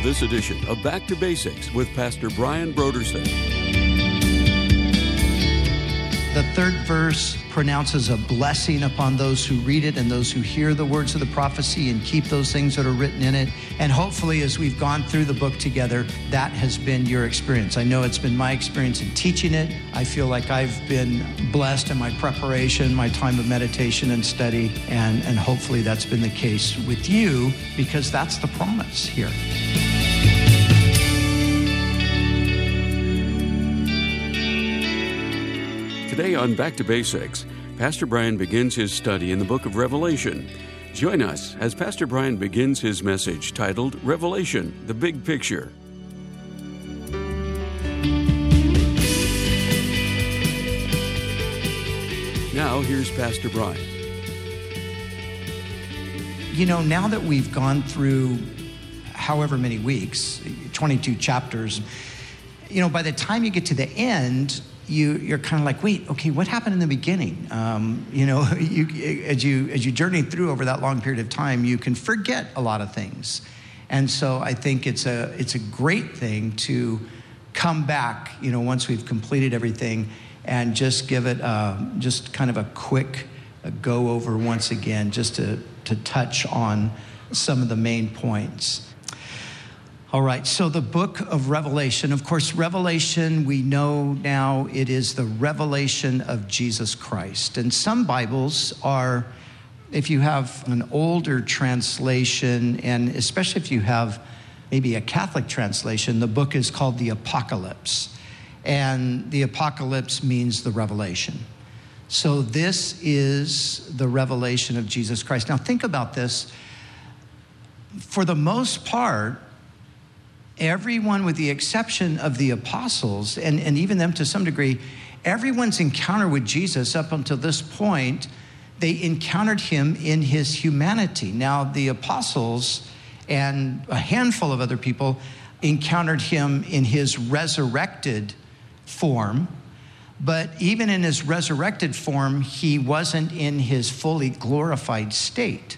this edition of Back to Basics with Pastor Brian Brodersen. The third verse pronounces a blessing upon those who read it and those who hear the words of the prophecy and keep those things that are written in it. And hopefully, as we've gone through the book together, that has been your experience. I know it's been my experience in teaching it. I feel like I've been blessed in my preparation, my time of meditation and study, and hopefully that's been the case with you, because that's the promise here. Today on Back to Basics, Pastor Brian begins his study in the book of Revelation. Join us as Pastor Brian begins his message titled Revelation, the Big Picture. Now, here's Pastor Brian. You know, now that we've gone through however many weeks, 22 chapters, you know, by the time you get to the end, you're kind of like, wait, okay, what happened in the beginning? You know, as you journey through over that long period of time, you can forget a lot of things. And so I think it's a great thing to come back, you know, once we've completed everything, and just give it just kind of a quick go over once again, just to touch on some of the main points. All right, so the book of Revelation, of course, Revelation, we know now it is the revelation of Jesus Christ. And some Bibles are, if you have an older translation, and especially if you have maybe a Catholic translation, the book is called the Apocalypse. And the Apocalypse means the revelation. So this is the revelation of Jesus Christ. Now think about this. For the most part, everyone, with the exception of the apostles, and even them to some degree, everyone's encounter with Jesus up until this point, they encountered him in his humanity. Now, the apostles and a handful of other people encountered him in his resurrected form, but even in his resurrected form, he wasn't in his fully glorified state.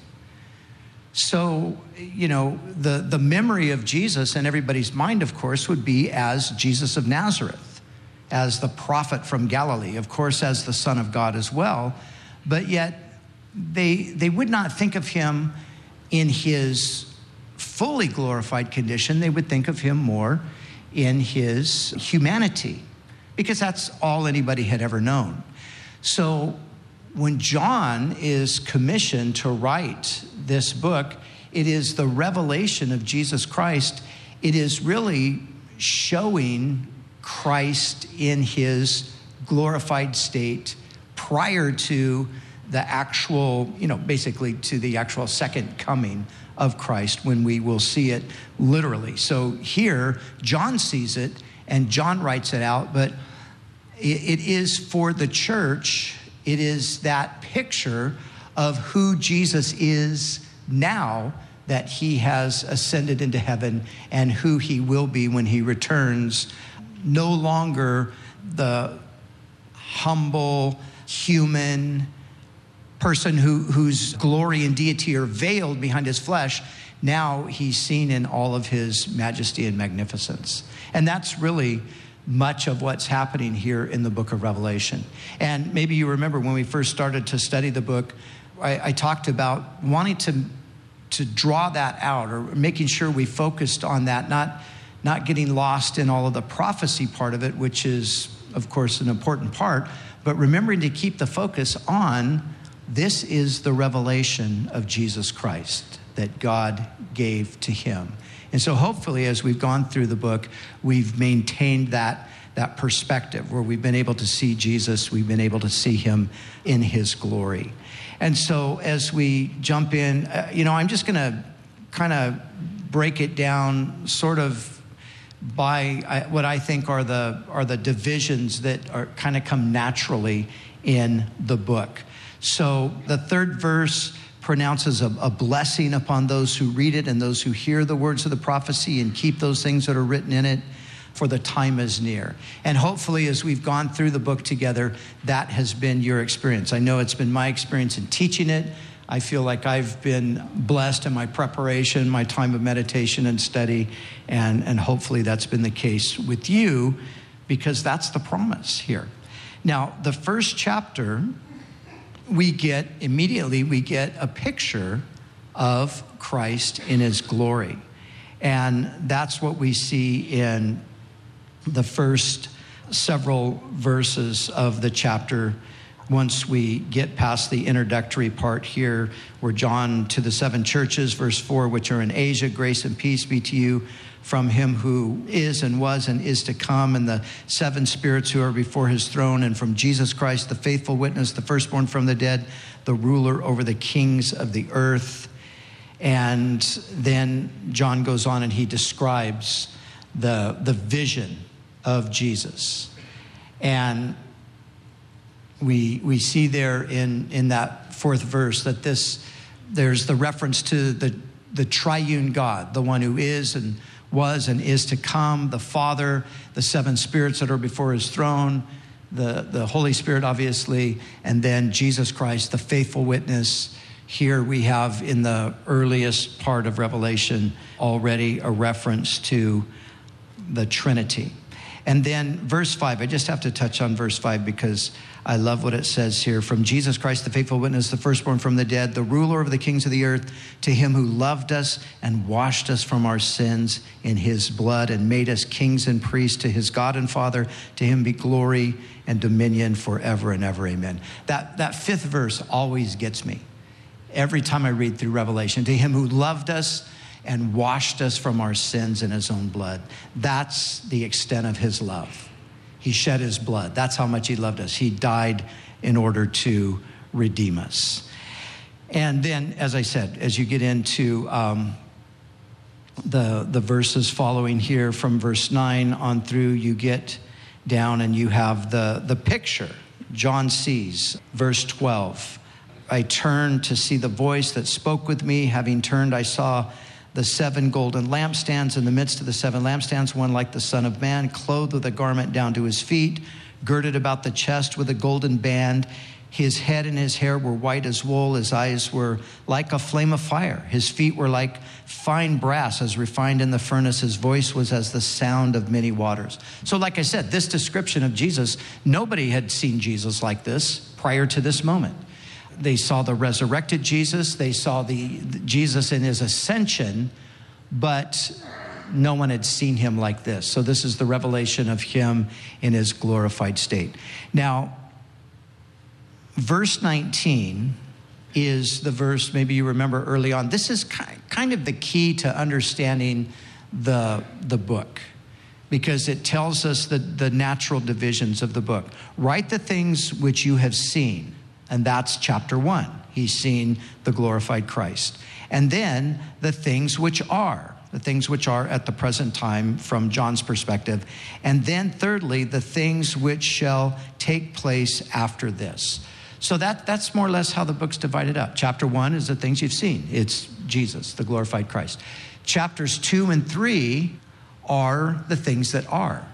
So, you know, the memory of Jesus in everybody's mind, of course, would be as Jesus of Nazareth, as the prophet from Galilee, of course, as the Son of God as well. But yet, they would not think of him in his fully glorified condition. They would think of him more in his humanity, because that's all anybody had ever known. So when John is commissioned to write this book, it is the revelation of Jesus Christ. It is really showing Christ in his glorified state prior to the actual, you know, basically to the actual second coming of Christ, when we will see it literally. So here, John sees it and John writes it out, but it is for the church. It is that picture of who Jesus is now that he has ascended into heaven, and who he will be when he returns. No longer the humble human person whose glory and deity are veiled behind his flesh. Now he's seen in all of his majesty and magnificence. And that's really much of what's happening here in the book of Revelation. And maybe you remember when we first started to study the book, I talked about wanting to draw that out, or making sure we focused on that, not getting lost in all of the prophecy part of it, which is, of course, an important part, but remembering to keep the focus on this is the revelation of Jesus Christ that God gave to him. And so hopefully, as we've gone through the book, we've maintained that perspective where we've been able to see Jesus, we've been able to see him in his glory. And so as we jump in, I'm just going to kind of break it down sort of by what I think are the divisions that are kind of come naturally in the book. So the third verse pronounces a blessing upon those who read it and those who hear the words of the prophecy and keep those things that are written in it, for the time is near. And hopefully, as we've gone through the book together, that has been your experience. I know it's been my experience in teaching it. I feel like I've been blessed in my preparation, my time of meditation and study, and hopefully that's been the case with you, because that's the promise here. Now, the first chapter, we get a picture of Christ in his glory. And that's what we see in the first several verses of the chapter. Once we get past the introductory part here, where John to the 7 churches, verse 4, which are in Asia, grace and peace be to you from him who is and was and is to come, and the 7 spirits who are before his throne, and from Jesus Christ, the faithful witness, the firstborn from the dead, the ruler over the kings of the earth. And then John goes on and he describes the vision of Jesus. And we see there in that 4th verse that there's the reference to the triune God, the one who is and was and is to come, the Father, the 7 spirits that are before his throne, the Holy Spirit, obviously, and then Jesus Christ, the faithful witness. Here we have in the earliest part of Revelation already a reference to the Trinity. And then verse 5, I just have to touch on verse 5 because I love what it says here. From Jesus Christ, the faithful witness, the firstborn from the dead, the ruler of the kings of the earth, to him who loved us and washed us from our sins in his blood and made us kings and priests to his God and Father. To him be glory and dominion forever and ever. Amen. That 5th verse always gets me every time I read through Revelation. To him who loved us and washed us from our sins in his own blood. That's the extent of his love. He shed his blood. That's how much he loved us. He died in order to redeem us. And then, as I said, as you get into the verses following here from verse 9 on through, you get down and you have the picture John sees. Verse 12, I turned to see the voice that spoke with me. Having turned, I saw the 7 golden lampstands. In the midst of the 7 lampstands, one like the Son of Man, clothed with a garment down to his feet, girded about the chest with a golden band. His head and his hair were white as wool. His eyes were like a flame of fire. His feet were like fine brass as refined in the furnace. His voice was as the sound of many waters. So like I said, this description of Jesus, nobody had seen Jesus like this prior to this moment. They saw the resurrected Jesus. They saw the Jesus in his ascension, but no one had seen him like this. So this is the revelation of him in his glorified state. Now, verse 19 is the verse, maybe you remember early on. This is kind of the key to understanding the book, because it tells us the natural divisions of the book. Write the things which you have seen. And that's chapter 1. He's seen the glorified Christ. And then the things which are at the present time from John's perspective. And then thirdly, the things which shall take place after this. So that's more or less how the book's divided up. Chapter 1 is the things you've seen. It's Jesus, the glorified Christ. Chapters 2 and 3 are the things that are.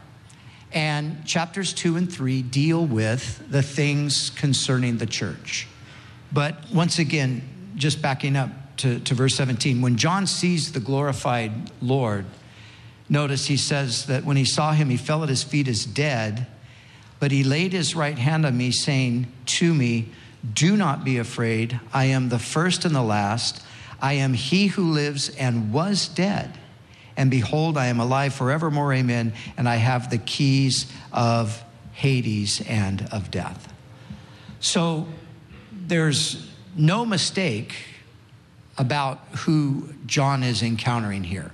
And chapters 2 and 3 deal with the things concerning the church. But once again, just backing up to verse 17, when John sees the glorified Lord, notice he says that when he saw him, he fell at his feet as dead, but he laid his right hand on me, saying to me, do not be afraid. I am the first and the last. I am he who lives and was dead. And behold, I am alive forevermore, amen, and I have the keys of Hades and of death. So there's no mistake about who John is encountering here.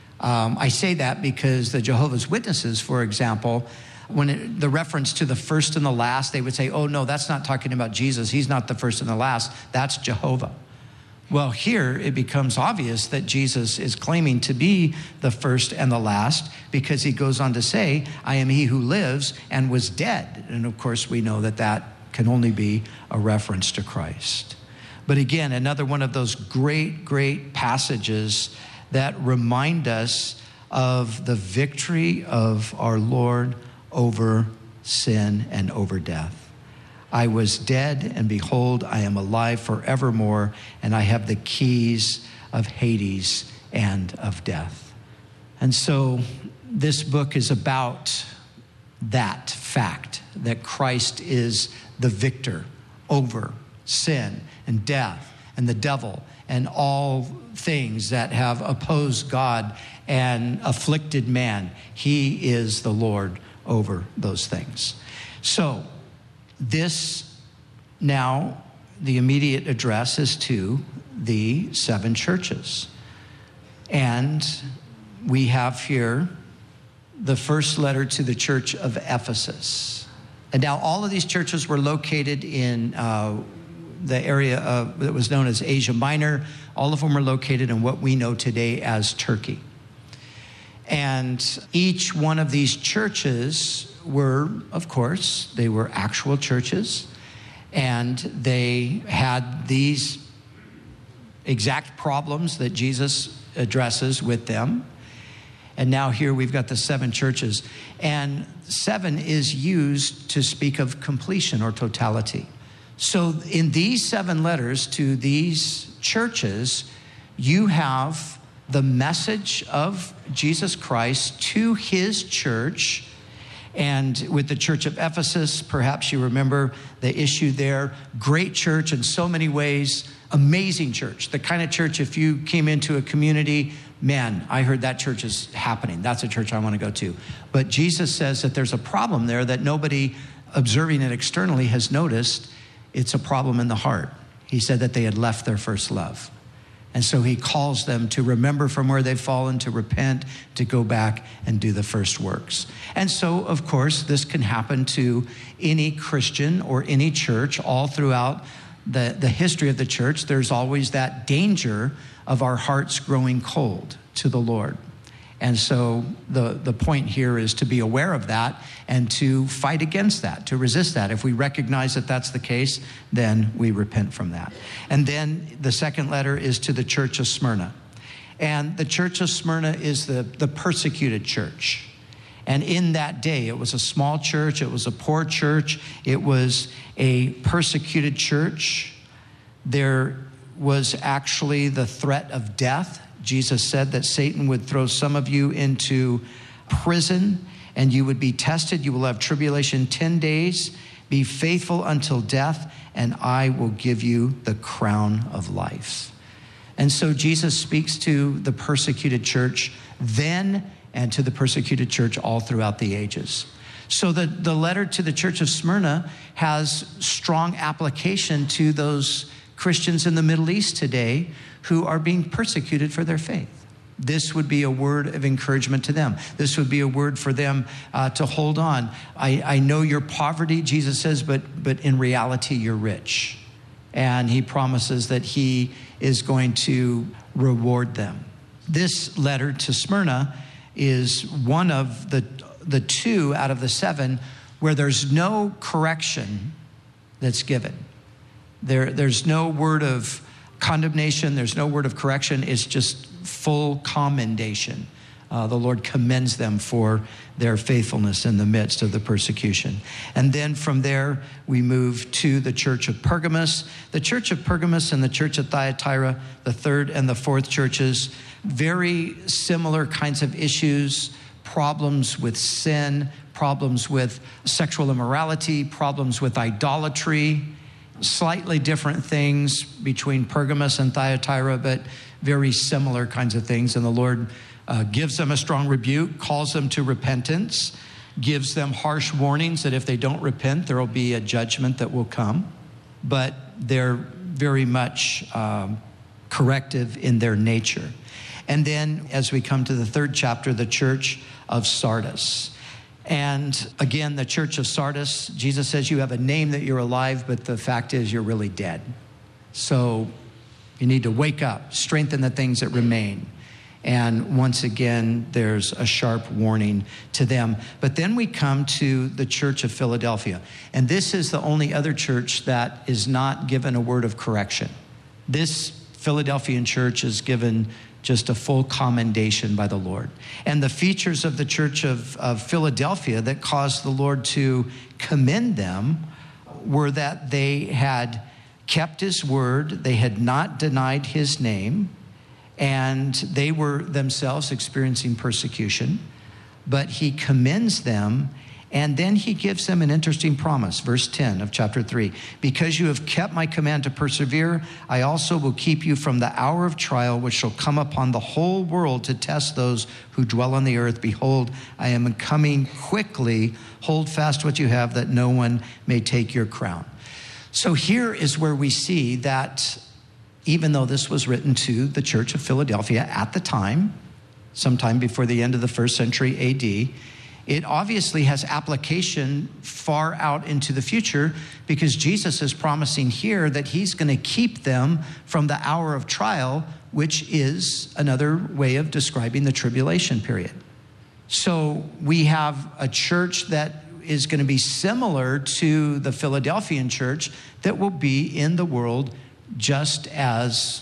I say that because the Jehovah's Witnesses, for example, the reference to the first and the last, they would say, oh no, that's not talking about Jesus. He's not the first and the last. That's Jehovah. Well, here it becomes obvious that Jesus is claiming to be the first and the last, because he goes on to say, I am he who lives and was dead. And of course, we know that can only be a reference to Christ. But again, another one of those great, great passages that remind us of the victory of our Lord over sin and over death. I was dead, and behold, I am alive forevermore, and I have the keys of Hades and of death. And so this book is about that fact, that Christ is the victor over sin and death and the devil and all things that have opposed God and afflicted man. He is the Lord over those things. So this now, the immediate address is to the 7 churches. And we have here the first letter to the church of Ephesus. And now all of these churches were located in the area that was known as Asia Minor. All of them were located in what we know today as Turkey. And each one of these churches were, of course, they were actual churches. And they had these exact problems that Jesus addresses with them. And now here we've got the 7 churches. And 7 is used to speak of completion or totality. So in these 7 letters to these churches, you have the message of Jesus Christ to his church. And with the church of Ephesus, perhaps you remember the issue there. Great church in so many ways, amazing church. The kind of church, if you came into a community, man, I heard that church is happening. That's a church I want to go to. But Jesus says that there's a problem there that nobody observing it externally has noticed. It's a problem in the heart. He said that they had left their first love. And so he calls them to remember from where they've fallen, to repent, to go back and do the first works. And so, of course, this can happen to any Christian or any church all throughout the history of the church. There's always that danger of our hearts growing cold to the Lord. And so the point here is to be aware of that and to fight against that, to resist that. If we recognize that that's the case, then we repent from that. And then the second letter is to the church of Smyrna. And the church of Smyrna is the persecuted church. And in that day, it was a small church, it was a poor church, it was a persecuted church. There was actually the threat of death. Jesus said that Satan would throw some of you into prison and you would be tested. You will have tribulation 10 days. Be faithful until death, and I will give you the crown of life. And so Jesus speaks to the persecuted church then and to the persecuted church all throughout the ages. So the letter to the church of Smyrna has strong application to those Christians in the Middle East today who are being persecuted for their faith. This would be a word of encouragement to them. This would be a word for them to hold on. I know your poverty, Jesus says, but in reality, you're rich. And he promises that he is going to reward them. This letter to Smyrna is one of the 2 out of the 7 where there's no correction that's given. There's no word of condemnation. There's no word of correction. It's just full commendation. The Lord commends them for their faithfulness in the midst of the persecution. And then from there, we move to the church of Pergamos. The church of Pergamos and the church of Thyatira, the 3rd and the 4th churches, very similar kinds of issues, problems with sin, problems with sexual immorality, problems with idolatry, slightly different things between Pergamos and Thyatira, but very similar kinds of things. And the Lord gives them a strong rebuke, calls them to repentance, gives them harsh warnings that if they don't repent, there will be a judgment that will come. But they're very much corrective in their nature. And then as we come to the 3rd chapter, the church of Sardis. And again, the church of Sardis, Jesus says you have a name that you're alive, but the fact is you're really dead. So you need to wake up, strengthen the things that remain. And once again, there's a sharp warning to them. But then we come to the church of Philadelphia. And this is the only other church that is not given a word of correction. This Philadelphian church is given just a full commendation by the Lord. And the features of the church of Philadelphia that caused the Lord to commend them were that they had kept his word, they had not denied his name, and they were themselves experiencing persecution. But he commends them, and then he gives them an interesting promise. Verse 10 of chapter 3. Because you have kept my command to persevere, I also will keep you from the hour of trial which shall come upon the whole world to test those who dwell on the earth. Behold, I am coming quickly. Hold fast what you have, that no one may take your crown. So here is where we see that even though this was written to the church of Philadelphia at the time, sometime before the end of the first century AD, it obviously has application far out into the future, because Jesus is promising here that he's going to keep them from the hour of trial, which is another way of describing the tribulation period. So we have a church that is going to be similar to the Philadelphian church that will be in the world just as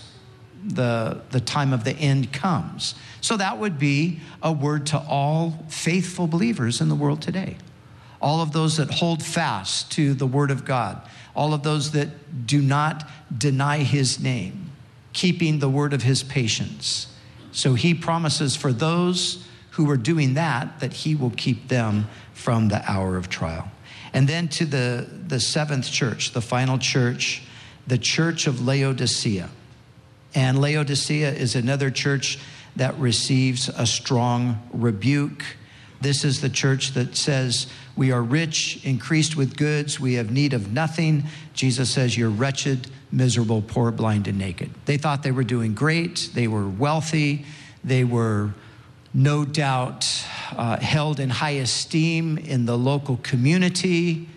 the time of the end comes. So that would be a word to all faithful believers in the world today. All of those that hold fast to the word of God. All of those that do not deny his name, keeping the word of his patience. So he promises for those who are doing that, that he will keep them from the hour of trial. And then to the seventh church, the final church, the church of Laodicea. And Laodicea is another church that receives a strong rebuke. This is the church that says, we are rich, increased with goods, we have need of nothing. Jesus says, you're wretched, miserable, poor, blind, and naked. They thought they were doing great. They were wealthy. They were no doubt held in high esteem in the local community.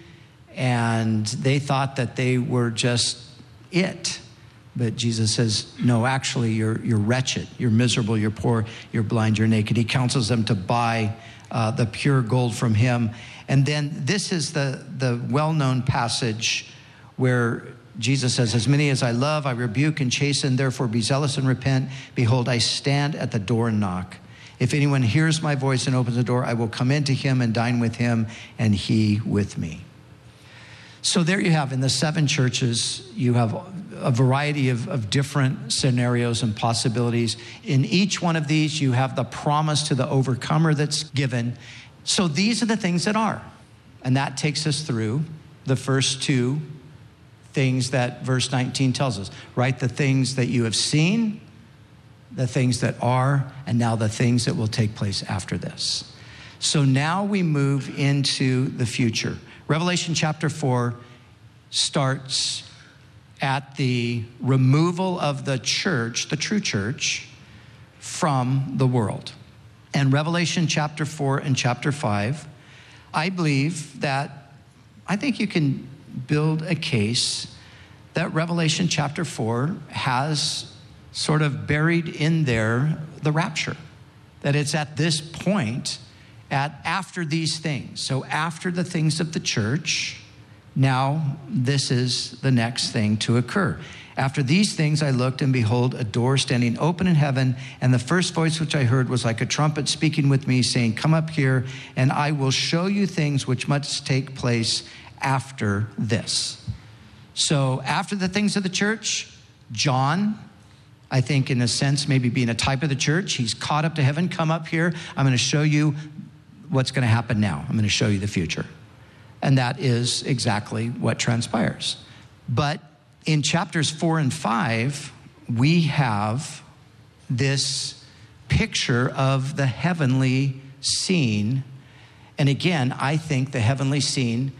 And they thought that they were just it. But Jesus says, no, actually, you're wretched, you're miserable, you're poor, you're blind, you're naked. He counsels them to buy the pure gold from him. And then this is the well-known passage where Jesus says, as many as I love, I rebuke and chasten, therefore be zealous and repent. Behold, I stand at the door and knock. If anyone hears my voice and opens the door, I will come into him and dine with him, and he with me. So there you have, in the seven churches, you have a variety of different scenarios and possibilities. In each one of these, you have the promise to the overcomer that's given. So these are the things that are. And that takes us through the first two things that verse 19 tells us, right? The things that you have seen, the things that are, and now the things that will take place after this. So now we move into the future. Revelation chapter 4 starts at the removal of the church, the true church, from the world. And Revelation chapter 4 and chapter 5, I believe that, I think you can build a case that Revelation chapter 4 has sort of buried in there the rapture. That it's at this point, after these things. So after the things of the church, now this is the next thing to occur. After these things I looked, and behold, a door standing open in heaven, and the first voice which I heard was like a trumpet speaking with me, saying, come up here, and I will show you things which must take place after this. So after the things of the church, John, I think in a sense, maybe being a type of the church, he's caught up to heaven. Come up here. I'm going to show you what's going to happen now. I'm going to show you the future. And that is exactly what transpires. But in chapters 4 and 5, we have this picture of the heavenly scene. And again, I think the heavenly scene,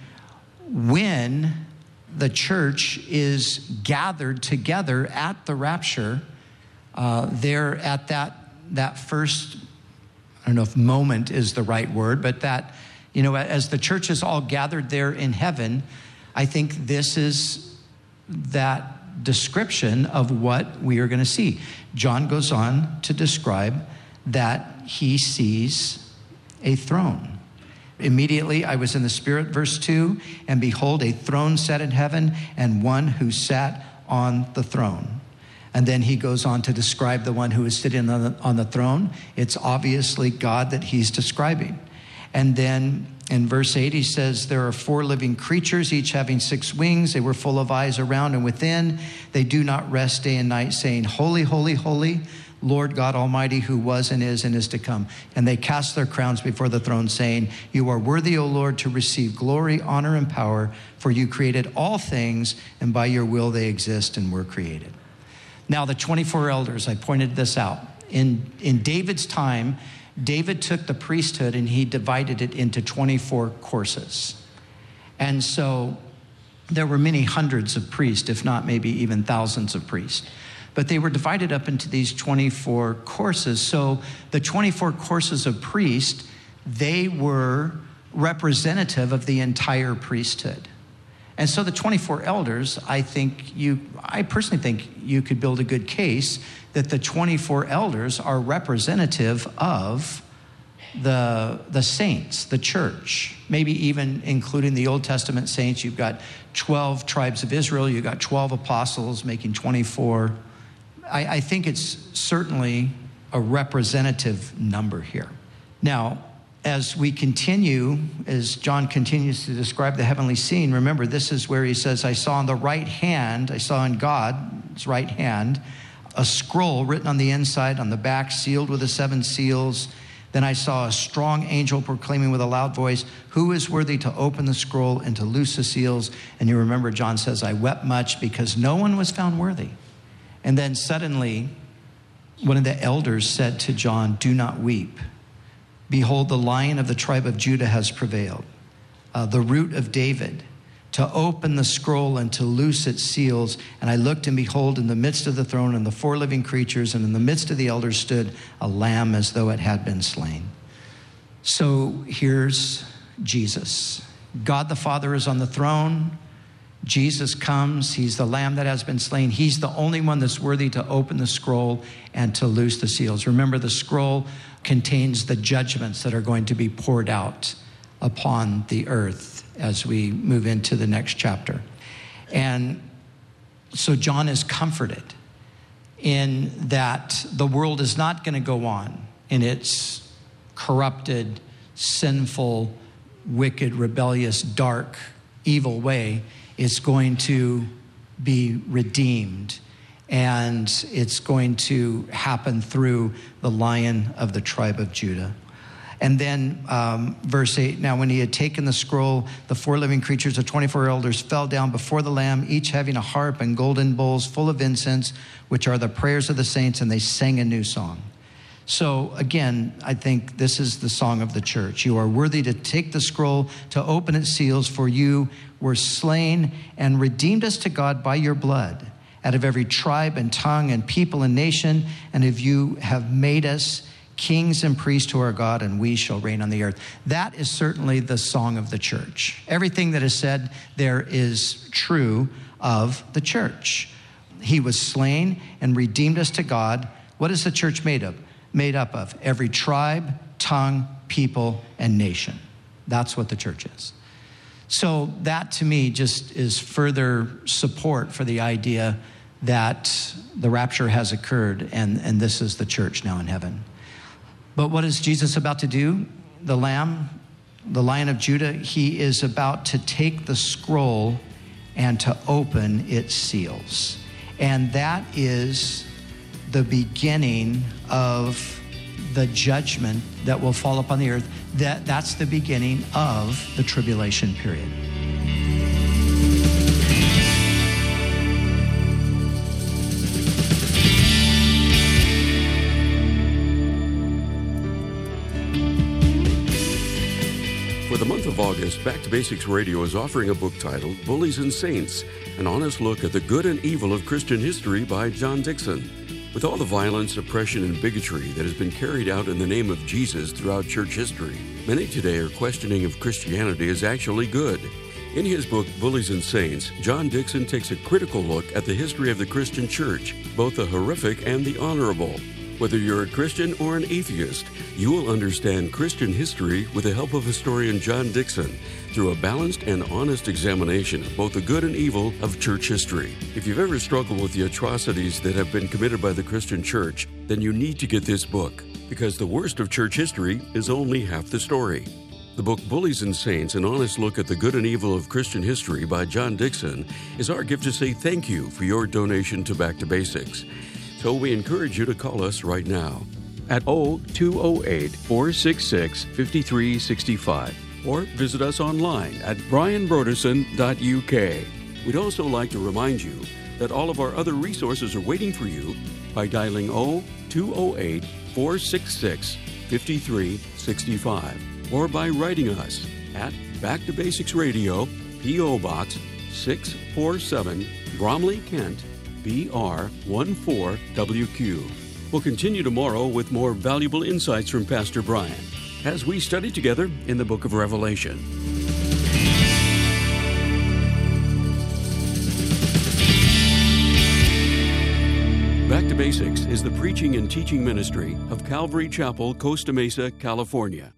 when the church is gathered together at the rapture, there at that first, I don't know if moment is the right word, but that, you know, as the church is all gathered there in heaven, I think this is that description of what we are going to see. John goes on to describe that he sees a throne. Immediately I was in the Spirit, verse 2, and behold, a throne set in heaven, and one who sat on the throne. And then he goes on to describe the one who is sitting on the throne. It's obviously God that he's describing. And then in verse 8, he says, there are 4 living creatures, each having 6 wings. They were full of eyes around and within. They do not rest day and night, saying, holy, holy, holy, Lord God Almighty, who was and is to come. And they cast their crowns before the throne, saying, you are worthy, O Lord, to receive glory, honor, and power, for you created all things, and by your will they exist and were created. Now, the 24 elders, I pointed this out. In David's time, David took the priesthood and he divided it into 24 courses. And so there were many hundreds of priests, if not maybe even thousands of priests. But they were divided up into these 24 courses. So the 24 courses of priests, they were representative of the entire priesthood. And so the 24 elders, I personally think you could build a good case that the 24 elders are representative of the saints, the church, maybe even including the Old Testament saints. You've got 12 tribes of Israel, you've got 12 apostles making 24. I think it's certainly a representative number here. Now, as we continue, as John continues to describe the heavenly scene, remember, this is where he says, I saw in God's right hand, a scroll written on the inside, on the back, sealed with the 7 seals. Then I saw a strong angel proclaiming with a loud voice, who is worthy to open the scroll and to loose the seals? And you remember, John says, I wept much because no one was found worthy. And then suddenly, one of the elders said to John, do not weep. Behold, the Lion of the tribe of Judah has prevailed, the Root of David, to open the scroll and to loose its seals. And I looked, and behold, in the midst of the throne and the 4 living creatures, and in the midst of the elders stood a lamb as though it had been slain. So here's Jesus. God the Father is on the throne. Jesus comes. He's the lamb that has been slain. He's the only one that's worthy to open the scroll and to loose the seals. Remember, the scroll contains the judgments that are going to be poured out upon the earth as we move into the next chapter. And so John is comforted in that the world is not going to go on in its corrupted, sinful, wicked, rebellious, dark, evil way. It's going to be redeemed, and it's going to happen through the Lion of the tribe of Judah. And then verse 8, now when he had taken the scroll, the 4 living creatures, the 24 elders, fell down before the Lamb, each having a harp and golden bowls full of incense, which are the prayers of the saints, and they sang a new song. So again, I think this is the song of the church. You are worthy to take the scroll, to open its seals, for you were slain and redeemed us to God by your blood, out of every tribe and tongue and people and nation, and if you have made us kings and priests to our God, and we shall reign on the earth. That is certainly the song of the church. Everything that is said there is true of the church. He was slain and redeemed us to God. What is the church made up of? Every tribe, tongue, people, and nation. That's what the church is. So that to me just is further support for the idea that the rapture has occurred and this is the church now in heaven. But what is Jesus about to do? The Lamb, the Lion of Judah, he is about to take the scroll and to open its seals. And that is the beginning of the judgment that will fall upon the earth. That's the beginning of the tribulation period. For the month of August, Back to Basics Radio is offering a book titled Bullies and Saints, an honest look at the good and evil of Christian history by John Dickson. With all the violence, oppression, and bigotry that has been carried out in the name of Jesus throughout church history, many today are questioning if Christianity is actually good. In his book, Bullies and Saints, John Dickson takes a critical look at the history of the Christian church, both the horrific and the honorable. Whether you're a Christian or an atheist, you will understand Christian history with the help of historian John Dickson through a balanced and honest examination of both the good and evil of church history. If you've ever struggled with the atrocities that have been committed by the Christian church, then you need to get this book, because the worst of church history is only half the story. The book Bullies and Saints, An Honest Look at the Good and Evil of Christian History by John Dickson, is our gift to say thank you for your donation to Back to Basics. So we encourage you to call us right now at 0208-466-5365 or visit us online at brianbroderson.uk. We'd also like to remind you that all of our other resources are waiting for you by dialing 0208-466-5365 or by writing us at Back to Basics Radio, P.O. Box 647, Bromley, Kent, BR 14WQ. We'll continue tomorrow with more valuable insights from Pastor Brian as we study together in the book of Revelation. Back to Basics is the preaching and teaching ministry of Calvary Chapel, Costa Mesa, California.